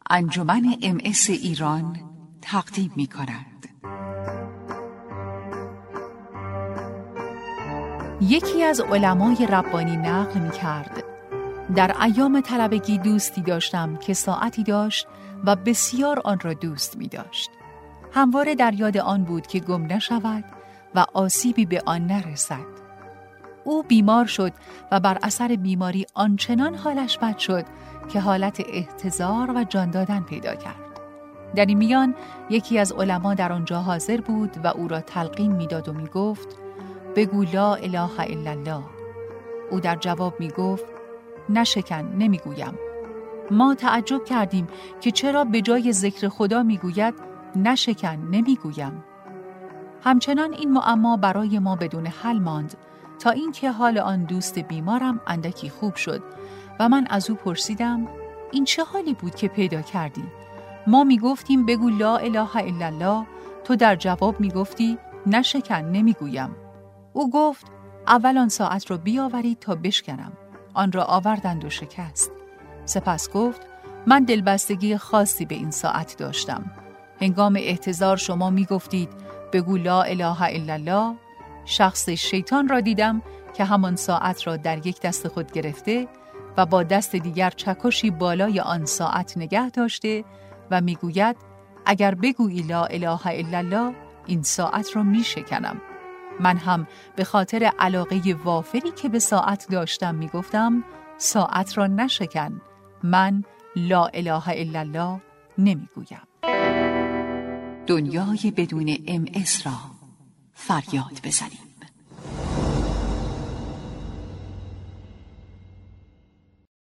انجمن MS ایران تقدیم می کند. یکی از علمای ربانی نقل می کرد: در ایام طلبگی دوستی داشتم که ساعتی داشت و بسیار آن را دوست می داشت. همواره در یاد آن بود که گم نشود و آسیبی به آن نرسد. او بیمار شد و بر اثر بیماری آنچنان حالش بد شد که حالت احتضار و جان دادن پیدا کرد. در این میان یکی از علما در آنجا حاضر بود و او را تلقین می‌داد و می‌گفت: بگو لا اله الا الله. او در جواب می‌گفت: نشکن، نمی‌گویم. ما تعجب کردیم که چرا به جای ذکر خدا می‌گوید نشکن، نمی‌گویم. همچنان این معما برای ما بدون حل ماند تا اینکه حال آن دوست بیمارم اندکی خوب شد و من از او پرسیدم: این چه حالی بود که پیدا کردی؟ ما میگفتیم بگو لا اله الا الله، تو در جواب میگفتی نشکن، نمیگویم. او گفت: اول آن ساعت را بیاورید تا بشکنم. آن را آوردند و شکست. سپس گفت: من دلبستگی خاصی به این ساعت داشتم. هنگام احتضار شما میگفتید بگو لا اله الا الله. شخص شیطان را دیدم که همان ساعت را در یک دست خود گرفته و با دست دیگر چکشی بالای آن ساعت نگه داشته و میگوید اگر بگویی لا اله الا الله این ساعت را میشکنم. من هم به خاطر علاقه وافری که به ساعت داشتم میگفتم ساعت را نشکن، من لا اله الا الله نمیگویم. دنیای بدون MS را فریاد بزنید.